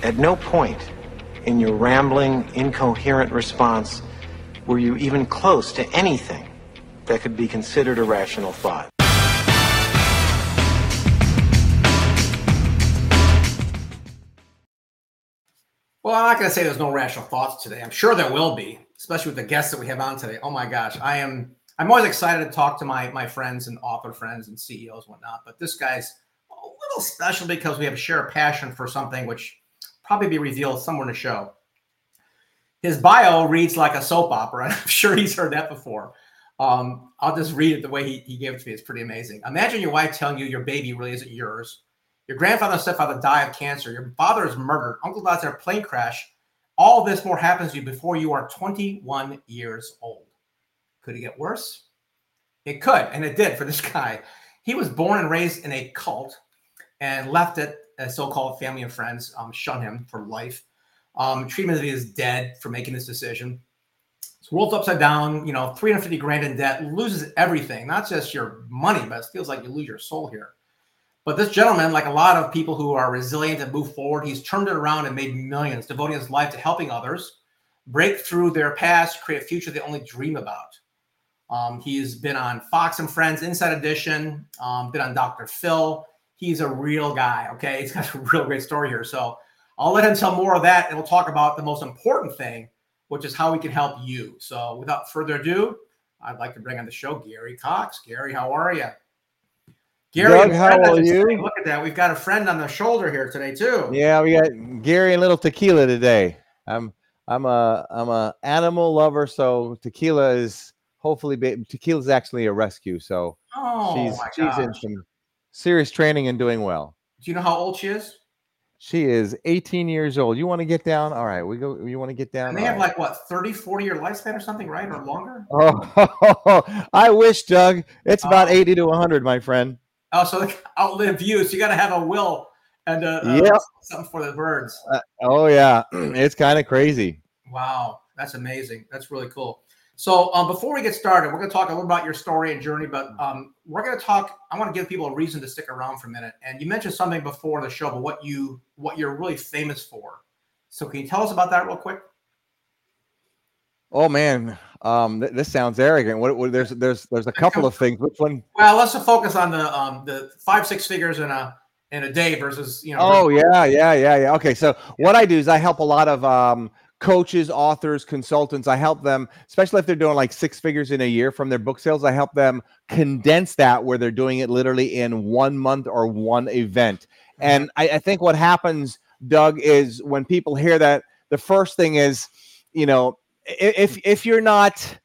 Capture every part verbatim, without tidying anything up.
At no point in your rambling, incoherent response were you even close to anything that could be considered a rational thought. Well, I'm not going to say there's no rational thoughts today. I'm sure there will be, especially with the guests that we have on today. Oh my gosh, I am. I'm always excited to talk to my my friends and author friends and C E Os and whatnot. But this guy's a little special because we have a shared passion for something which probably be revealed somewhere in the show. His bio reads like a soap opera, and I'm sure he's heard that before. Um, I'll just read it the way he, he gave it to me. It's pretty amazing. Imagine your wife telling you your baby really isn't yours. Your grandfather and stepfather die of cancer. Your father is murdered. Uncle dies in a plane crash. All this more happens to you before you are twenty-one years old. Could it get worse? It could, and it did for this guy. He was born and raised in a cult and left it as so-called family and friends um, shun him for life. Um, treatment of he is dead for making this decision. So world's upside down, you know, three hundred fifty grand in debt, loses everything, not just your money, but it feels like you lose your soul here. But this gentleman, like a lot of people who are resilient and move forward, he's turned it around and made millions, devoting his life to helping others break through their past, create a future they only dream about. Um, he's been on Fox and Friends, Inside Edition, um, been on Doctor Phil. He's a real guy, okay? He's got a real great story here. So I'll let him tell more of that, and we'll talk about the most important thing, which is how we can help you. So without further ado, I'd like to bring on the show Gary Cox. Gary, how are you? Gary, Doug, how are you? Look at that. We've got a friend on the shoulder here today too. Yeah, we got Gary and little tequila today. I'm I'm a I'm a animal lover, so tequila is hopefully tequila is actually a rescue. So oh, she's my she's gosh. in some serious training and doing well. Do you know how old she is? She is eighteen years old. You want to get down? All right, we go. You want to get down? And they All have right. like what, thirty, forty year lifespan or something, right? Or longer? Oh, I wish, Doug. It's about oh. eighty to one hundred, my friend. Oh, so they outlive you. So you got to have a will and uh, yep. uh, something for the birds. Uh, oh, yeah. It's kind of crazy. Wow. That's amazing. That's really cool. So um, before we get started, we're going to talk a little about your story and journey, but um, we're going to talk. I want to give people a reason to stick around for a minute. And you mentioned something before the show, but what you what you're really famous for. So can you tell us about that real quick? Oh man, um, th- this sounds arrogant. What, what? There's there's there's a couple of things. Which one? Well, let's focus on the um the five six figures in a in a day versus you know. Oh yeah, yeah, yeah, yeah. Okay, so what I do is I help a lot of um coaches, authors, consultants. I help them, especially if they're doing like six figures in a year from their book sales. I help them condense that where they're doing it literally in one month or one event. And I, I think what happens, Doug, is when people hear that, the first thing is, you know. If if you're not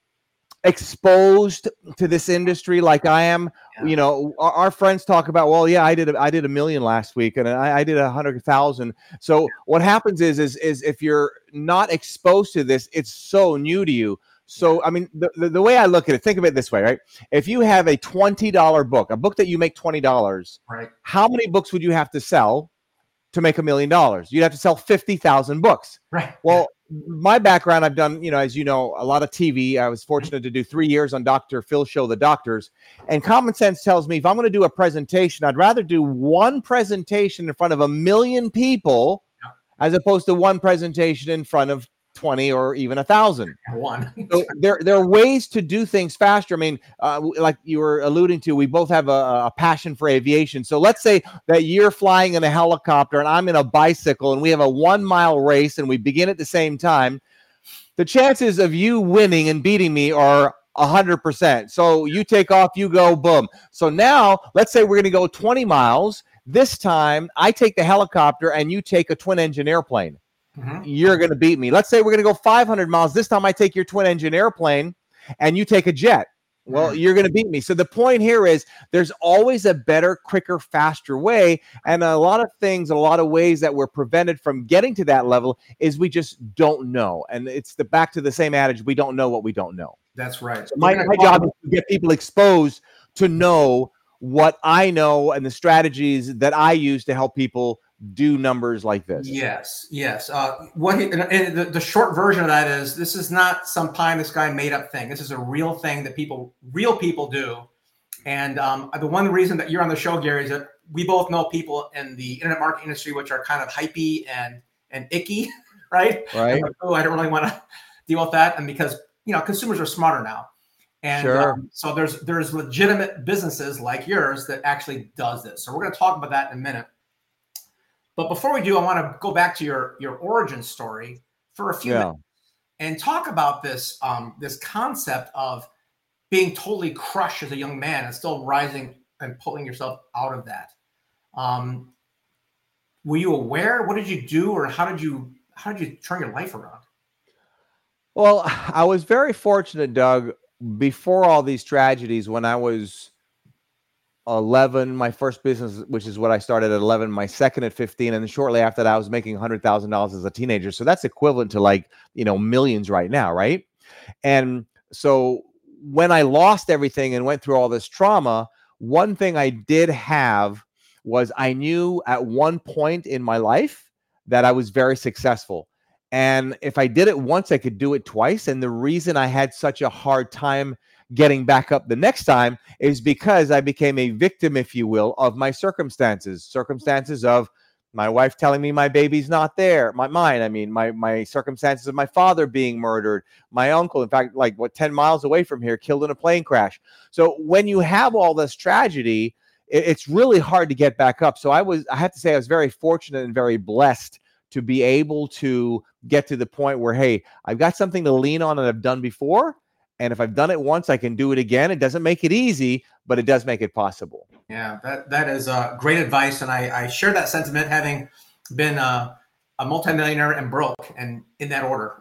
exposed to this industry like I am, yeah. you know, our, our friends talk about, well, yeah, I did a, I did a million last week, and I, I did a hundred thousand. So what happens is is is if you're not exposed to this, it's so new to you. So I mean, the, the, the way I look at it, think of it this way, right? If you have a twenty dollar book, a book that you make twenty dollars, right? How many books would you have to sell to make a million dollars? You'd have to sell fifty thousand books, right? Well. My background, I've done, you know, as you know, a lot of T V. I was fortunate to do three years on Doctor Phil's show, The Doctors. And common sense tells me if I'm going to do a presentation, I'd rather do one presentation in front of a million people as opposed to one presentation in front of twenty or even a thousand. One. So there, there are ways to do things faster. I mean, uh, like you were alluding to, we both have a, a passion for aviation. So let's say that you're flying in a helicopter and I'm in a bicycle and we have a one mile race and we begin at the same time. The chances of you winning and beating me are a hundred percent. So you take off, you go, boom. So now let's say we're going to go twenty miles. This time I take the helicopter and you take a twin engine airplane. Mm-hmm. You're going to beat me. Let's say we're going to go five hundred miles. This time I take your twin engine airplane and you take a jet. Well, mm-hmm. you're going to beat me. So the point here is there's always a better, quicker, faster way. And a lot of things, a lot of ways that we're prevented from getting to that level is we just don't know. And it's the back to the same adage, we don't know what we don't know. That's right. So my, my job is to get people exposed to know what I know and the strategies that I use to help people do numbers like this. Yes, yes. Uh, what he, and, and the, the short version of that is this is not some pie in the sky made up thing. This is a real thing that people, real people do. And um, the one reason that you're on the show, Gary, is that we both know people in the internet marketing industry, which are kind of hypey and, and icky, right? Right. Like, oh, I don't really want to deal with that. And because, you know, consumers are smarter now. And Sure. um, so there's, there's legitimate businesses like yours that actually does this. So we're going to talk about that in a minute. But before we do, I want to go back to your, your origin story for a few Yeah. minutes and talk about this, um, this concept of being totally crushed as a young man and still rising and pulling yourself out of that. Um, were you aware? What did you do, or how did you how did you turn your life around? Well, I was very fortunate, Doug, before all these tragedies, when I was eleven, my first business, which is what I started at eleven, my second at fifteen, and then shortly after that, I was making one hundred thousand dollars as a teenager. So that's equivalent to like, you know, millions right now, right? And so when I lost everything and went through all this trauma, one thing I did have was I knew at one point in my life that I was very successful. And if I did it once, I could do it twice. And the reason I had such a hard time getting back up the next time is because I became a victim, if you will, of my circumstances, circumstances of my wife telling me my baby's not there, my mine. I mean, my my circumstances of my father being murdered, my uncle, in fact, like what ten miles away from here, killed in a plane crash. So when you have all this tragedy, it, it's really hard to get back up. So I was, I have to say, I was very fortunate and very blessed to be able to get to the point where, hey, I've got something to lean on that I've done before. And if I've done it once, I can do it again. It doesn't make it easy, but it does make it possible. Yeah, that that is uh, great advice, and I, I share that sentiment, having been uh, a multimillionaire and broke, and in that order.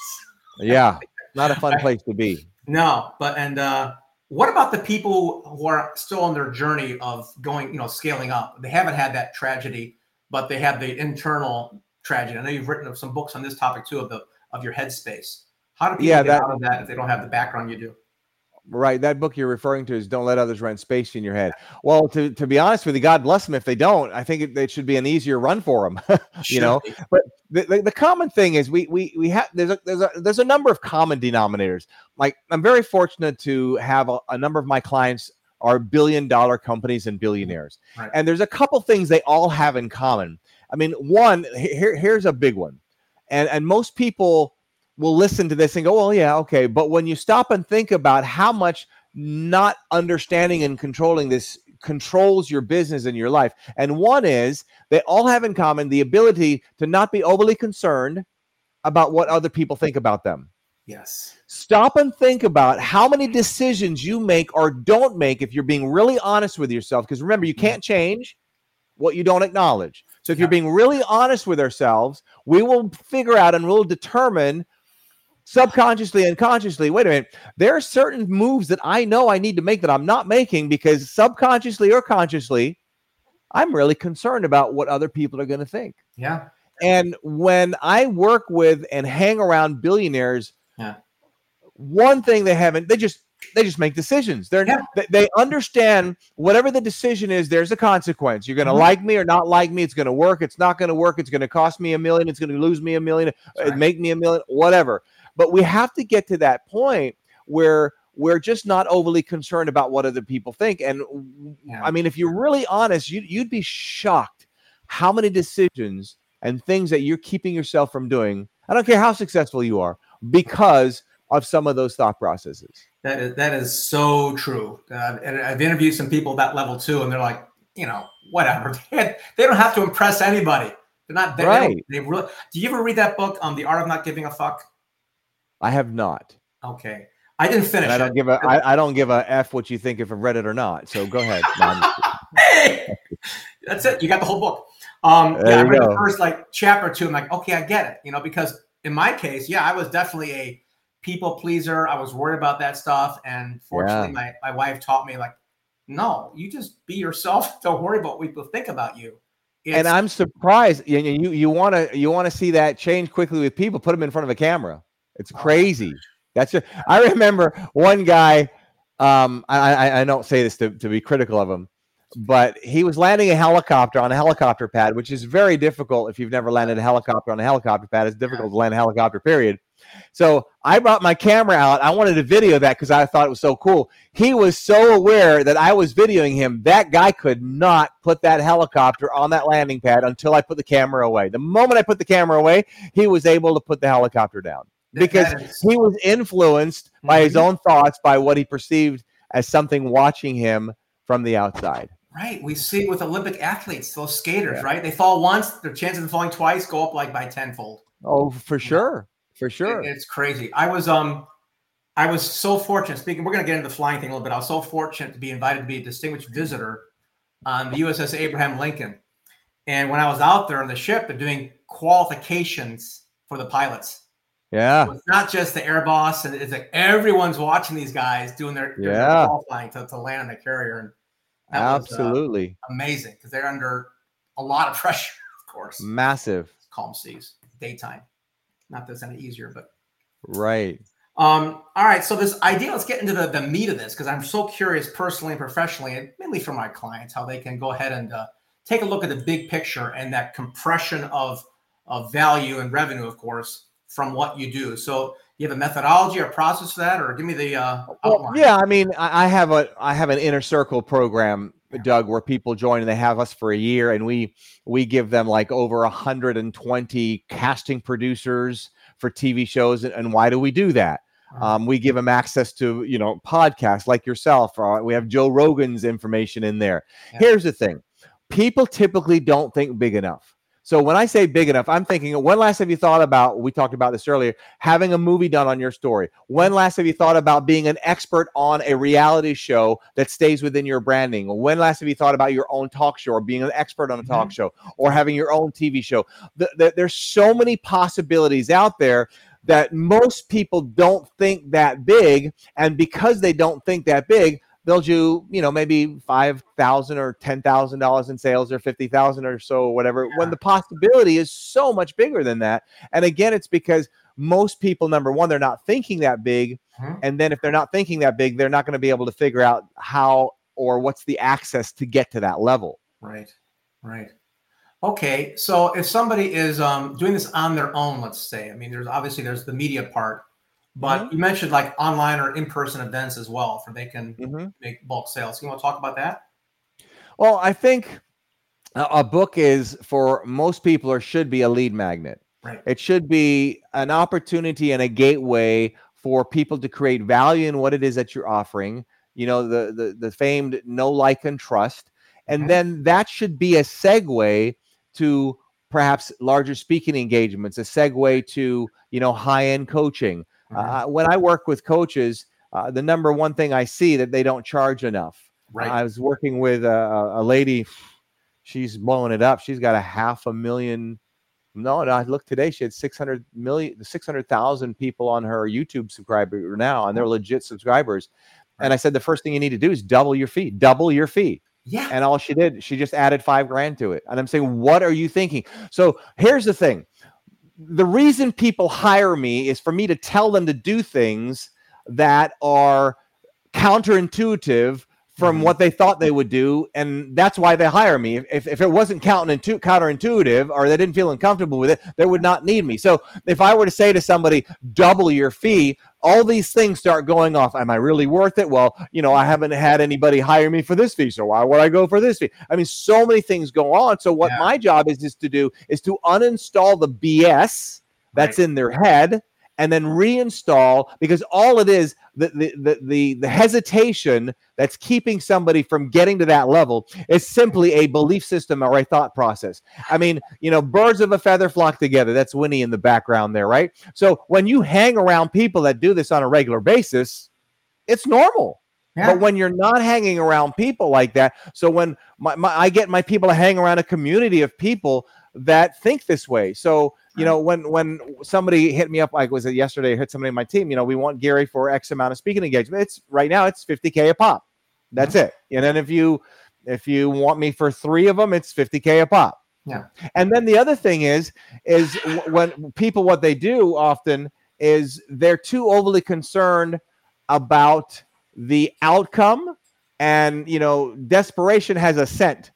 Yeah, not a fun place to be. No, but and uh, what about the people who are still on their journey of going, you know, scaling up? They haven't had that tragedy, but they have the internal tragedy. I know you've written some books on this topic too, of the of your headspace. How do people Yeah, get that- out of that if they don't have the background you do? Right. That book you're referring to is Don't Let Others Rent Space in Your Head. Well, to, to be honest with you, God bless them if they don't. I think it, it should be an easier run for them, you Should know. be. But the, the, the common thing is we we we have there's a there's a there's a number of common denominators. Like I'm very fortunate to have a, a number of my clients are billion dollar companies and billionaires. Right. And there's a couple things they all have in common. I mean, one, here here's a big one. And and most people will listen to this and go, well, yeah, okay. But when you stop and think about how much not understanding and controlling this controls your business and your life. And one is they all have in common the ability to not be overly concerned about what other people think about them. Yes. Stop and think about how many decisions you make or don't make if you're being really honest with yourself. Because remember, you can't change what you don't acknowledge. So if Yeah. you're being really honest with ourselves, we will figure out and we'll determine subconsciously and consciously, wait a minute, there are certain moves that I know I need to make that I'm not making because subconsciously or consciously, I'm really concerned about what other people are going to think. Yeah. And when I work with and hang around billionaires, Yeah. one thing they haven't, they just they just make decisions. They're Yeah. they, they understand whatever the decision is, there's a consequence. You're going to Mhm. like me or not like me. It's going to work. It's not going to work. It's going to cost me a million. It's going to lose me a million. That's uh, right. Make me a million. Whatever. But we have to get to that point where we're just not overly concerned about what other people think. And Yeah. I mean, if you're really honest, you, you'd be shocked how many decisions and things that you're keeping yourself from doing. I don't care how successful you are because of some of those thought processes. That is that is so true. Uh, and I've interviewed some people at that level too, and they're like, you know, whatever. They, they don't have to impress anybody. They're not they, Right. They, they really. Do you ever read that book, um, The Art of Not Giving a Fuck? I have not. Okay, I didn't finish And I it. don't give a I, I don't give a F what you think if I've read it or not. So go ahead. No, I'm just- Hey, that's it. You got the whole book. Um, There yeah, I you read the go. first like chapter or two. I'm like, okay, I get it. You know, because in my case, yeah, I was definitely a people pleaser. I was worried about that stuff, and fortunately, my my wife taught me like, no, you just be yourself. Don't worry about what people think about you. It's, and I'm surprised. You you you want to you want to see that change quickly with people. Put them in front of a camera. It's crazy. That's just, I remember one guy. Um, I, I I don't say this to, to be critical of him, but he was landing a helicopter on a helicopter pad, which is very difficult if you've never landed a helicopter on a helicopter pad. It's difficult to land a helicopter, period. So I brought my camera out. I wanted to video that because I thought it was so cool. He was so aware that I was videoing him. That guy could not put that helicopter on that landing pad until I put the camera away. The moment I put the camera away, he was able to put the helicopter down because he was influenced mm-hmm. by his own thoughts, by what he perceived as something watching him from the outside. Right. We see with Olympic athletes, those skaters, yeah. right? They fall once, their chances of falling twice go up like by tenfold. Oh, for sure. For sure. It, it's crazy. I was um I was so fortunate. Speaking, we're gonna get into the flying thing a little bit. I was so fortunate to be invited to be a distinguished visitor on the U S S Abraham Lincoln. And when I was out there on the ship, they're doing qualifications for the pilots. Yeah. So it's not just the air boss, and it's like everyone's watching these guys doing their, doing yeah. their qualifying to, to land on the carrier. And that absolutely was, uh, amazing because they're under a lot of pressure, of course. Massive. Calm seas, daytime. Not that it's any easier, but right. Um, all right. So this idea, let's get into the, the meat of this, because I'm so curious personally and professionally, and mainly for my clients, how they can go ahead and uh, take a look at the big picture and that compression of, of value and revenue, of course, from what you do. So you have a methodology or process for that, or give me the uh, outline. Well, yeah, I mean, I have a I have an inner circle program, Doug, where people join and they have us for a year, and we we give them like over one hundred twenty casting producers for T V shows. And, and why do we do that? Um, we give them access to, you know, podcasts like yourself. Uh, we have Joe Rogan's information in there. Yeah. Here's the thing. People typically don't think big enough. So when I say big enough, I'm thinking, when last have you thought about, we talked about this earlier, having a movie done on your story? When last have you thought about being an expert on a reality show that stays within your branding? When last have you thought about your own talk show, or being an expert on a talk mm-hmm. show, or having your own T V show? The, the, there's so many possibilities out there that most people don't think that big. And because they don't think that big, they'll do, you know, maybe five thousand or ten thousand dollars in sales, or fifty thousand or so, or whatever, yeah. when the possibility is so much bigger than that. And again, it's because most people, number one, they're not thinking that big. Mm-hmm. And then if they're not thinking that big, they're not going to be able to figure out how or what's the access to get to that level. Right. Right. Okay. So if somebody is um, doing this on their own, let's say, I mean, there's obviously there's the media part. But mm-hmm. you mentioned like online or in-person events as well, for they can mm-hmm. make bulk sales. You want to talk about that? Well, I think a book is, for most people, or should be, a lead magnet. Right. It should be an opportunity and a gateway for people to create value in what it is that you're offering. You know, the the, the famed know, like, and trust. And mm-hmm. then that should be a segue to perhaps larger speaking engagements, a segue to, you know, high-end coaching. Uh, when I work with coaches, uh, the number one thing I see that they don't charge enough. Right. Uh, I was working with a, a lady. She's blowing it up. She's got a half a million. No, no, I looked today. She had six hundred million, six hundred thousand people on her YouTube subscriber now, and they're legit subscribers. Right. And I said, the first thing you need to do is double your fee, double your fee. Yeah. And all she did, she just added five grand to it. And I'm saying, what are you thinking? So here's the thing. The reason people hire me is for me to tell them to do things that are counterintuitive from mm-hmm. what they thought they would do. And that's why they hire me. If, if it wasn't counterintu- counterintuitive, or they didn't feel uncomfortable with it, they would not need me. So if I were to say to somebody, double your fee, all these things start going off. Am I really worth it? Well, you know, I haven't had anybody hire me for this fee, so why would I go for this fee? I mean, so many things go on. So what yeah. my job is, is to do is to uninstall the B S that's right. in their head, and then reinstall, because all it is, the, the the the the hesitation that's keeping somebody from getting to that level is simply a belief system or a thought process. I mean, you know, birds of a feather flock together. That's Winnie in the background there, right? So when you hang around people that do this on a regular basis, it's normal. Yeah. But when you're not hanging around people like that, so when my, my I get my people to hang around a community of people that think this way. So, you know, when when somebody hit me up, like was it yesterday, I hit somebody on my team, you know, we want Gary for X amount of speaking engagement. It's right now it's fifty K a pop. That's mm-hmm. it. And then if you if you want me for three of them, it's fifty K a pop. Yeah. And then the other thing is, is when people, what they do often is they're too overly concerned about the outcome, and, you know, desperation has a scent.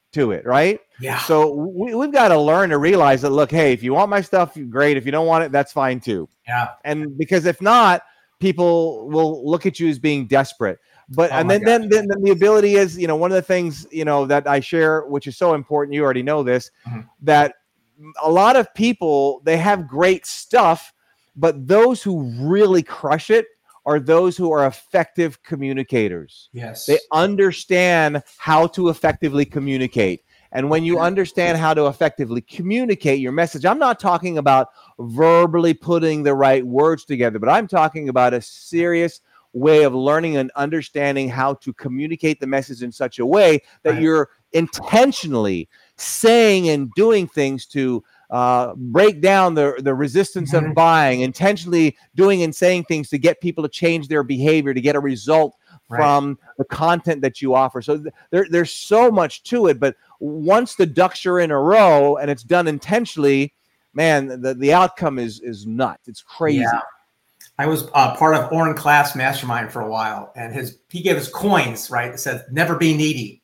to it, right? Yeah. So we, we've got to learn to realize that, look, hey, if you want my stuff, great. If you don't want it, that's fine too. Yeah. And because if not, people will look at you as being desperate. But Oh and my then, then, then then the ability is, you know, one of the things, you know, that I share, which is so important, you already know this, Mhm. that a lot of people, they have great stuff, but those who really crush it are those who are effective communicators. Yes. They understand how to effectively communicate. And when you understand how to effectively communicate your message, I'm not talking about verbally putting the right words together, but I'm talking about a serious way of learning and understanding how to communicate the message in such a way that Right. you're intentionally saying and doing things to uh, break down the, the resistance Mhm. of buying, intentionally doing and saying things to get people to change their behavior, to get a result Right. from the content that you offer. So th- there, there's so much to it, but once the ducks are in a row and it's done intentionally, man, the, the outcome is is nuts. It's crazy. Yeah. I was uh, part of Oren Class Mastermind for a while, and his he gave us coins, right? It said "Never be needy,"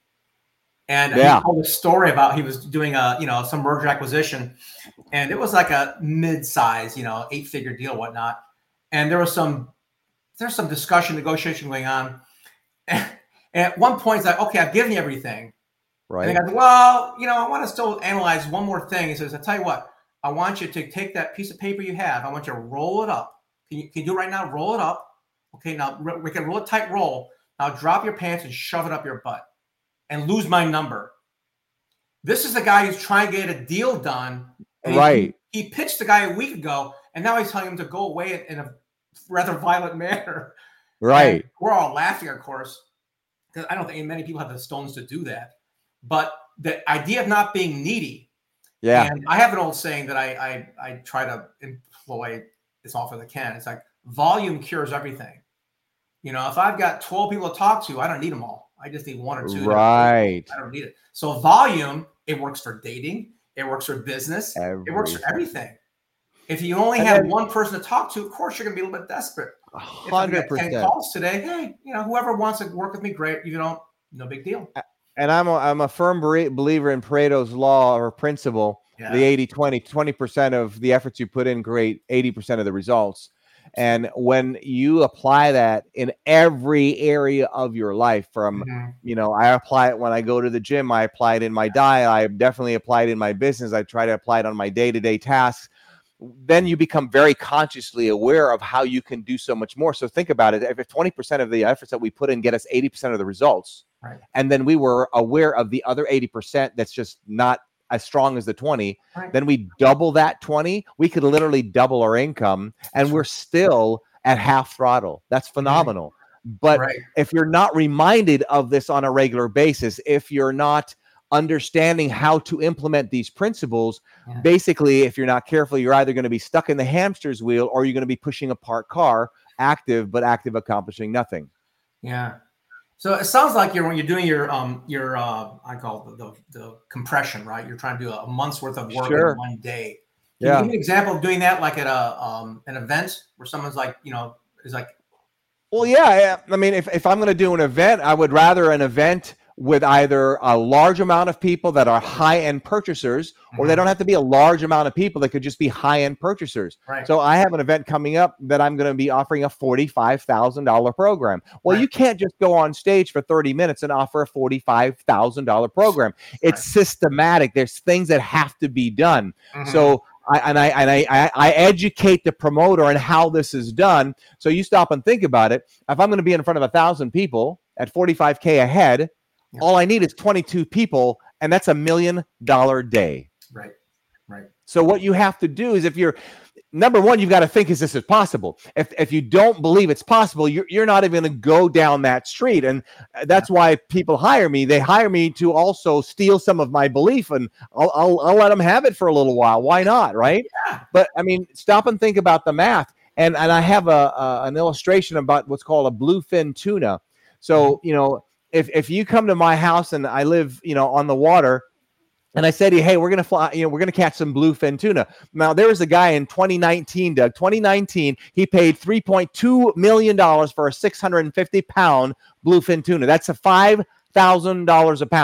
and Yeah. he told a story about he was doing a you know some merger acquisition, and it was like a mid-size, you know, eight-figure deal, whatnot. And there was some there's some discussion, negotiation going on, and at one point, it's like, okay, I've given you everything, Right. and the guy, well, you know, I want to still analyze one more thing. He says, I tell you what, I want you to take that piece of paper you have, I want you to roll it up. Can you, can you do it right now? Roll it up. Okay, now we can roll a tight roll. Now drop your pants and shove it up your butt and lose my number. This is the guy who's trying to get a deal done. And he- Right. He, he pitched the guy a week ago, and now he's telling him to go away in a rather violent manner. Right. And we're all laughing, of course, because I don't think many people have the stones to do that. But the idea of not being needy. Yeah. And I have an old saying that I I, I try to employ as often as I can. It's like volume cures everything. You know, if I've got twelve people to talk to, I don't need them all. I just need one or two. Right. I don't need it. So volume, it works for dating. It works for business. It works for everything. If you only And have then- one person to talk to, of course, you're going to be a little bit desperate. A If I hundred get ten percent. calls today, hey, you know, whoever wants to work with me, great. If you don't, no big deal. And I'm a, I'm a firm bere- believer in Pareto's law or principle, Yeah. the eighty twenty, twenty percent of the efforts you put in create eighty percent of the results. And when you apply that in every area of your life, from, Mhm. you know, I apply it when I go to the gym, I apply it in my diet, I definitely apply it in my business, I try to apply it on my day-to-day tasks. Then you become very consciously aware of how you can do so much more. So think about it. If twenty percent of the efforts that we put in get us eighty percent of the results, Right. and then we were aware of the other eighty percent that's just not as strong as the twenty, Right. then we double that twenty, we could literally double our income, and we're still at half throttle. That's phenomenal. But Right. if you're not reminded of this on a regular basis, if you're not understanding how to implement these principles, Yeah. basically, if you're not careful, you're either going to be stuck in the hamster's wheel or you're going to be pushing a parked car, active, but active accomplishing nothing. Yeah. So it sounds like you're when you're doing your um your uh I call it the, the, the compression, right? You're trying to do a month's worth of work Sure. in one day. Can Yeah. you give me an example of doing that, like at a um an event where someone's like, you know, is like, Well, yeah. yeah. I mean, if, if I'm going to do an event, I would rather an event with either a large amount of people that are high-end purchasers, or they Mhm. don't have to be a large amount of people that could just be high-end purchasers. right? So I have an event coming up that I'm going to be offering a forty-five thousand dollars program. Well, Right. you can't just go on stage for thirty minutes and offer a forty-five thousand dollars program. It's systematic. There's things that have to be done. Mhm. So I, and I and I, I I educate the promoter on how this is done. So you stop and think about it. If I'm going to be in front of a thousand people at forty-five K a head, Yeah. all I need is twenty-two people, and that's a million dollar day. right, right, So what you have to do is, if you're number one, you've got to think, is this is possible? If if you don't believe it's possible, you're you're not even going to go down that street. And that's why people hire me. They hire me to also steal some of my belief, and I'll I'll, I'll let them have it for a little while. Why not, right? Yeah. But I mean, stop and think about the math. And and I have a, a an illustration about what's called a bluefin tuna. So you know, if if you come to my house and I live, you know, on the water, and I said to you, hey, we're gonna fly, you know, we're gonna catch some bluefin tuna. Now there was a guy in twenty nineteen, Doug, twenty nineteen, he paid three point two million dollars for a six hundred fifty pound bluefin tuna. That's a five thousand dollars a pound.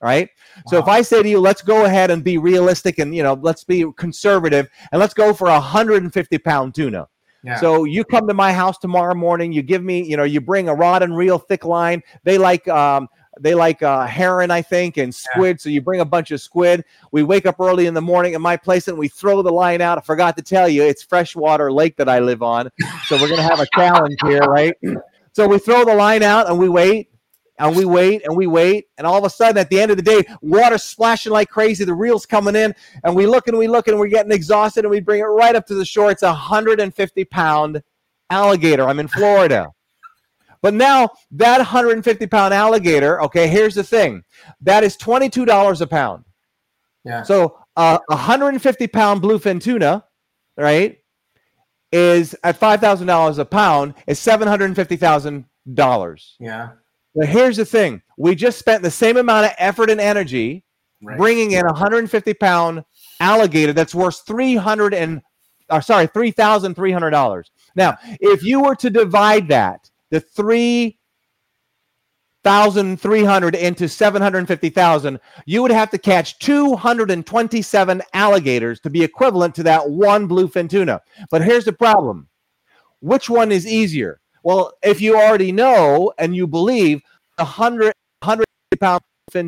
right? Wow. So if I say to you, let's go ahead and be realistic and, you know, let's be conservative and let's go for a one hundred fifty pound tuna. Yeah. So you come to my house tomorrow morning, you give me, you know, you bring a rod and reel thick line. They like, um, they like uh, heron, I think, and squid. Yeah. So you bring a bunch of squid. We wake up early in the morning at my place and we throw the line out. I forgot to tell you, it's freshwater lake that I live on. So we're going to have a challenge here, right? So we throw the line out and we wait. And we wait and we wait, and all of a sudden, at the end of the day, water's splashing like crazy. The reel's coming in, and we look and we look and we're getting exhausted, and we bring it right up to the shore. It's a one hundred fifty pound alligator. I'm in Florida. But now that one hundred fifty pound alligator, okay, here's the thing. That is twenty-two dollars a pound. Yeah. So uh, a one hundred fifty pound bluefin tuna, right, is at five thousand dollars a pound, is seven hundred fifty thousand dollars. Yeah. But here's the thing. We just spent the same amount of effort and energy right. bringing in a one hundred fifty pound alligator that's worth three hundred and, or sorry, three thousand three hundred dollars. Now, if you were to divide that, the three thousand three hundred into seven hundred fifty thousand, you would have to catch two hundred twenty-seven alligators to be equivalent to that one bluefin tuna. But here's the problem. Which one is easier? Well, if you already know and you believe the one hundred, one hundred pound bluefin,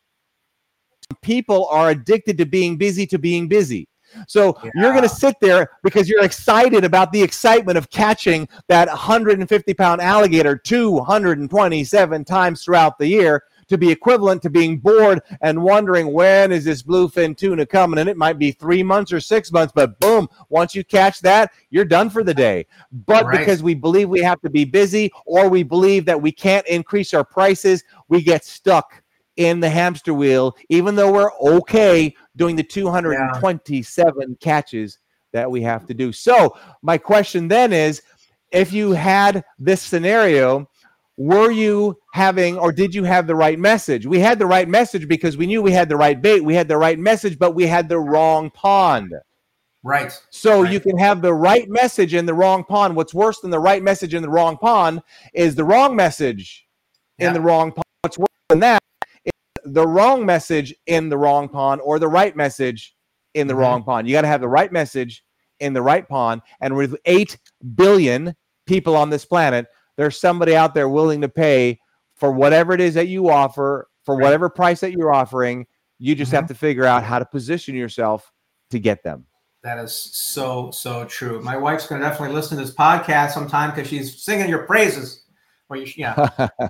people are addicted to being busy to being busy. So yeah. you're going to sit there because you're excited about the excitement of catching that one hundred fifty pound alligator two hundred twenty-seven times throughout the year to be equivalent to being bored and wondering when is this bluefin tuna coming. And it might be three months or six months, but boom, once you catch that, you're done for the day. But right. because we believe we have to be busy or we believe that we can't increase our prices, we get stuck in the hamster wheel, even though we're okay doing the two hundred twenty-seven yeah. catches that we have to do. So my question then is, if you had this scenario, were you having, or did you have the right message? We had the right message because we knew we had the right bait. We had the right message, but we had the wrong pond. Right. So right. you can have the right message in the wrong pond. What's worse than the right message in the wrong pond is the wrong message yeah. in the wrong pond. What's worse than that is the wrong message in the wrong pond or the right message in the mm-hmm. wrong pond. You got to have the right message in the right pond. And with eight billion people on this planet, there's somebody out there willing to pay for whatever it is that you offer, for right. whatever price that you're offering. You just mm-hmm. have to figure out how to position yourself to get them. That is so, so true. My wife's going to definitely listen to this podcast sometime because she's singing your praises. Or you, yeah.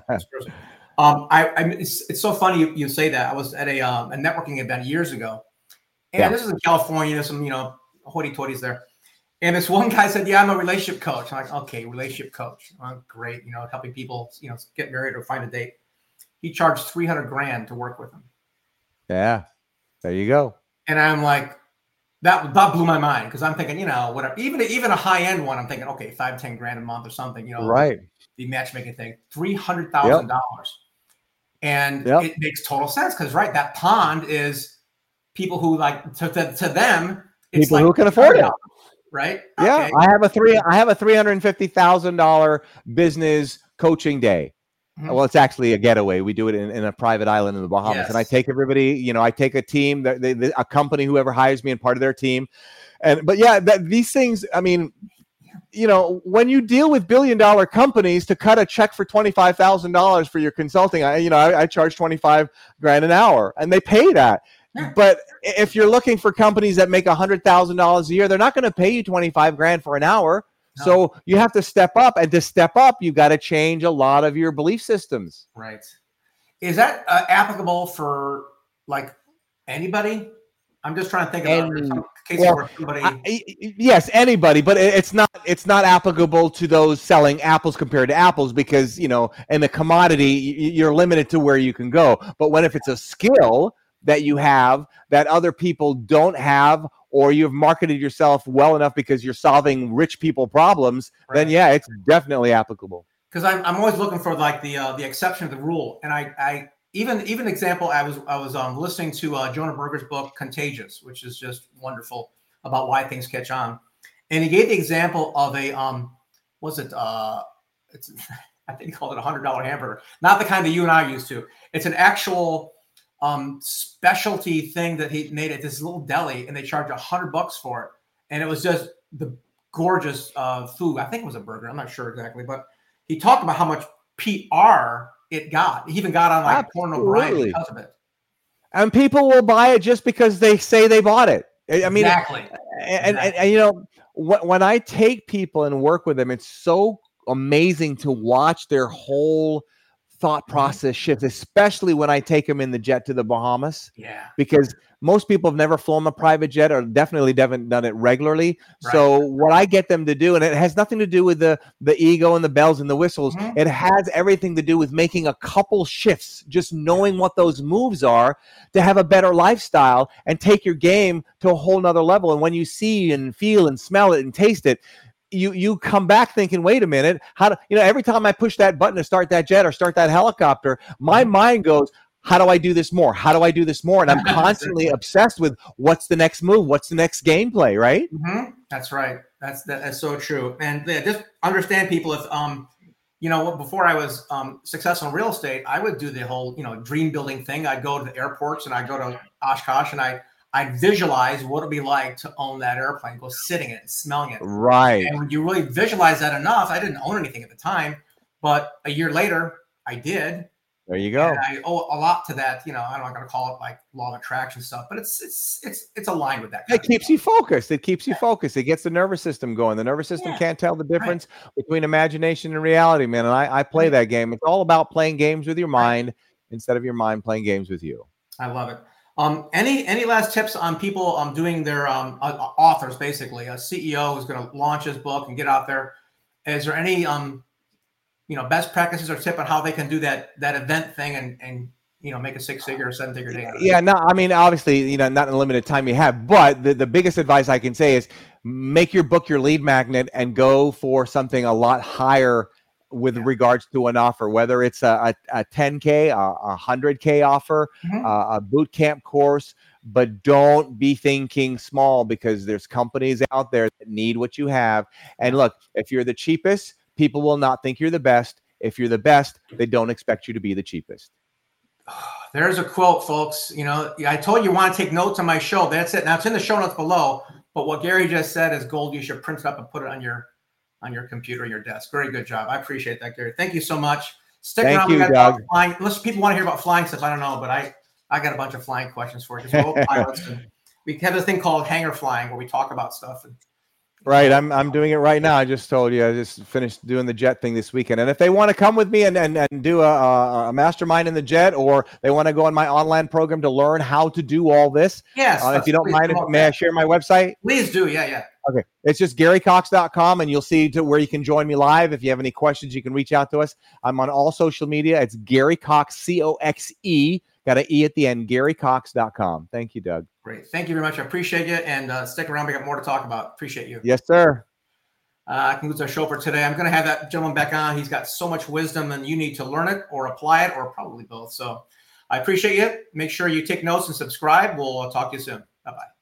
um, I, I it's, it's so funny you, you say that. I was at a, um, a networking event years ago, and yeah. this is in California. There's some, you know, hoity-toities there. And this one guy said, yeah, I'm a relationship coach. I'm like, okay, relationship coach. Oh, great. You know, helping people, you know, get married or find a date. He charged three hundred grand to work with him. Yeah. There you go. And I'm like, that, that blew my mind. Cause I'm thinking, you know, whatever, even, even a high end one, I'm thinking, okay, five, ten grand a month or something, you know, right. The matchmaking thing, three hundred thousand dollars. Yep. And yep. it makes total sense. Cause right. That pond is people who like to, to, to them, it's people like who can afford it. Right. Yeah. Okay. I have a three, I have a three hundred fifty thousand dollars business coaching day. Mm-hmm. Well, it's actually a getaway. We do it in, in a private island in the Bahamas. Yes. And I take everybody, you know, I take a team that they, they, a company, whoever hires me and part of their team. And, but yeah, that these things, I mean, you know, when you deal with billion dollar companies, to cut a check for twenty-five thousand dollars for your consulting, I, you know, I, I charge twenty-five grand an hour and they pay that. But if you're looking for companies that make one hundred thousand dollars a year, they're not going to pay you twenty-five grand for an hour. No. So you have to step up. And to step up, you got to change a lot of your belief systems. Right. Is that uh, applicable for like anybody? I'm just trying to think about Any, some cases well, where somebody. I, yes, anybody, but it's not it's not applicable to those selling apples compared to apples because, you know, in the commodity, you're limited to where you can go. But when if it's a skill that you have that other people don't have, or you've marketed yourself well enough because you're solving rich people problems, right. then yeah, it's definitely applicable. Because I'm I'm always looking for like the uh, the exception of the rule, and I I even even example I was I was um listening to uh, Jonah Berger's book Contagious, which is just wonderful about why things catch on, and he gave the example of a um was it uh it's I think he called it a hundred dollar hamburger, not the kind that you and I are used to. It's an actual um, specialty thing that he made at this little deli, and they charged a hundred bucks for it, and it was just the gorgeous uh, food. I think it was a burger. I'm not sure exactly, but he talked about how much P R it got. He even got on like Conan O'Brien because of it. And people will buy it just because they say they bought it. I mean, exactly. And, exactly. and, and you know, wh- when I take people and work with them, it's so amazing to watch their whole thought process shift, especially when I take them in the jet to the Bahamas. Yeah. Because most people have never flown a private jet or definitely haven't done it regularly. Right. So what I get them to do, and it has nothing to do with the, the ego and the bells and the whistles. Mm-hmm. It has everything to do with making a couple shifts, just knowing what those moves are to have a better lifestyle and take your game to a whole nother level. And when you see and feel and smell it and taste it, you you come back thinking, wait a minute, how do you know, every time I push that button to start that jet or start that helicopter, my mind goes, how do I do this more? How do I do this more? And I'm constantly obsessed with what's the next move? What's the next gameplay, right? Mm-hmm. That's right. That's that, that's so true. And yeah, just understand people if, um, you know, before I was um, successful in real estate, I would do the whole, you know, dream building thing. I'd go to the airports and I'd go to Oshkosh and I I'd visualize what it'd be like to own that airplane, go sitting in it and smelling it. Right. And when you really visualize that enough, I didn't own anything at the time, but a year later I did. There you go. And I owe a lot to that. You know, I'm not going to call it like law of attraction stuff, but it's it's it's it's aligned with that. It keeps you focused. It keeps you focused. It gets the nervous system going. The nervous system yeah. can't tell the difference right. between imagination and reality, man. And I, I play right. that game. It's all about playing games with your mind right. instead of your mind playing games with you. I love it. Um, any any last tips on people um doing their um uh, authors, basically a C E O who's going to launch his book and get out there? Is there any um you know, best practices or tip on how they can do that, that event thing and, and, you know, make a six figure or seven figure day? Yeah, no, I mean, obviously, you know, not in the limited time you have, but the, the biggest advice I can say is make your book your lead magnet and go for something a lot higher with yeah. regards to an offer, whether it's a, a, a ten K, a, a one hundred K offer, mm-hmm. uh, a boot camp course, but don't be thinking small because there's companies out there that need what you have. And look, if you're the cheapest, people will not think you're the best. If you're the best, they don't expect you to be the cheapest. There's a quote, folks. You know, I told you, you want to take notes on my show. That's it. Now it's in the show notes below. But what Gary just said is gold. You should print it up and put it on your on your computer, your desk. Very good job. I appreciate that, Gary. Thank you so much. Stick Thank around. you, we got Doug. flying. Unless people want to hear about flying stuff, I don't know. But I I got a bunch of flying questions for you. We're pilots, and we have this thing called hangar flying where we talk about stuff. And, Right. I'm I'm doing it right now. I just told you I just finished doing the jet thing this weekend. And if they want to come with me and, and, and do a, a mastermind in the jet, or they want to go on my online program to learn how to do all this. Yes. Uh, if you don't mind, may I share my website? Please do. Yeah. Yeah. Okay. It's just Gary Cox dot com, and you'll see to where you can join me live. If you have any questions, you can reach out to us. I'm on all social media. It's Gary Cox, C O X E. Got an E at the end, Gary Cox dot com. Thank you, Doug. Great. Thank you very much. I appreciate you. And uh, stick around. We got more to talk about. Appreciate you. Yes, sir. Uh, that concludes our show for today. I'm going to have that gentleman back on. He's got so much wisdom, and you need to learn it or apply it, or probably both. So I appreciate you. Make sure you take notes and subscribe. We'll talk to you soon. Bye-bye.